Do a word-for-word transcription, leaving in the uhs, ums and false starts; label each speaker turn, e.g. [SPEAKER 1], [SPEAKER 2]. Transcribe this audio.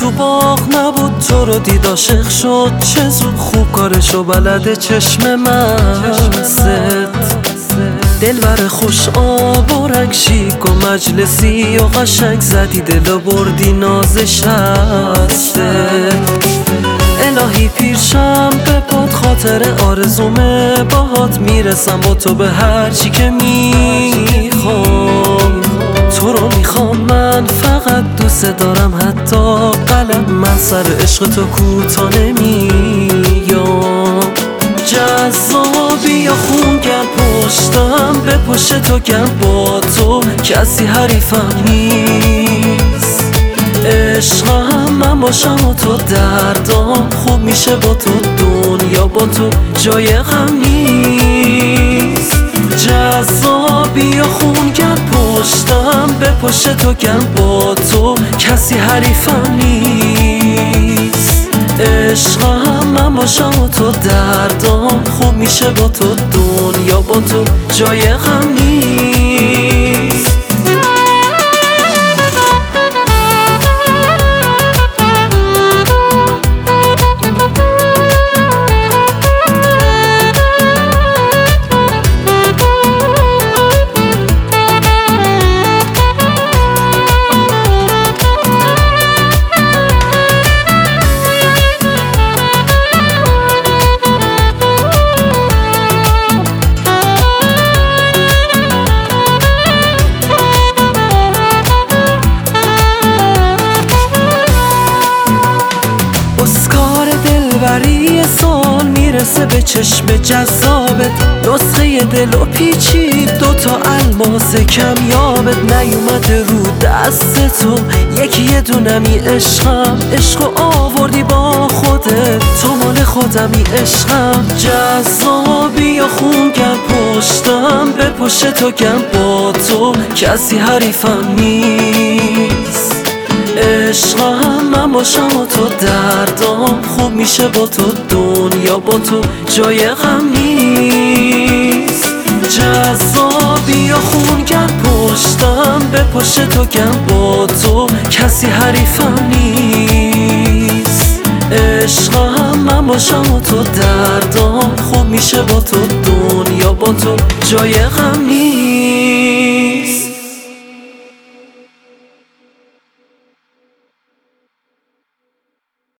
[SPEAKER 1] تو باغ نبود تو رو دید عاشق شد، چه زود خوب کارشو بلده چشم مست. دلبر خوش آب و رنگ شیک و مجلسی و قشنگ زدی دل و بردی نازش هسته. الهی پیرشم به پاد خاطر آرزومه، باهات میرسم با تو به هر چی که میخوام. تو رو میخوام من فقط دوست دارم، حتی قلم من سر عشق تو کوتا نمیام. جذابی یا خونگرم پشتم به پشت تو گم، با تو کسی حریفم نیست. عشقم من باشم و تو دردام خوب میشه با تو، دنیا با تو جای غم نیست. جذابی یا خونگرم پشتم به پشت تو گم، با تو کسی حریفم نیست. عشقم من باشم و تو دردام خوب میشه با تو، دنیا با تو جای غم نیست. دلبری سال میرسه به چشم جذابت، نسخه دل و پیچید دوتا الماس کمیابت. نیومده رو دست تو یکی یه دونمی عشقم، عشقو آوردی با خودت، تو مال خودمی عشقم. جذابی یا خونگرم پشتم به پشت تو گم، با تو کسی حریفم نیست. عشقم من باشم و تو دردام خوب میشه با تو، دنیا با تو جای غم نیست. جذابی یا خونگرم پشتم به پشت تو گم، با تو کسی حریفم نیست. عشقم من باشم و تو دردام خوب میشه با تو، دنیا با تو جای غم نیست.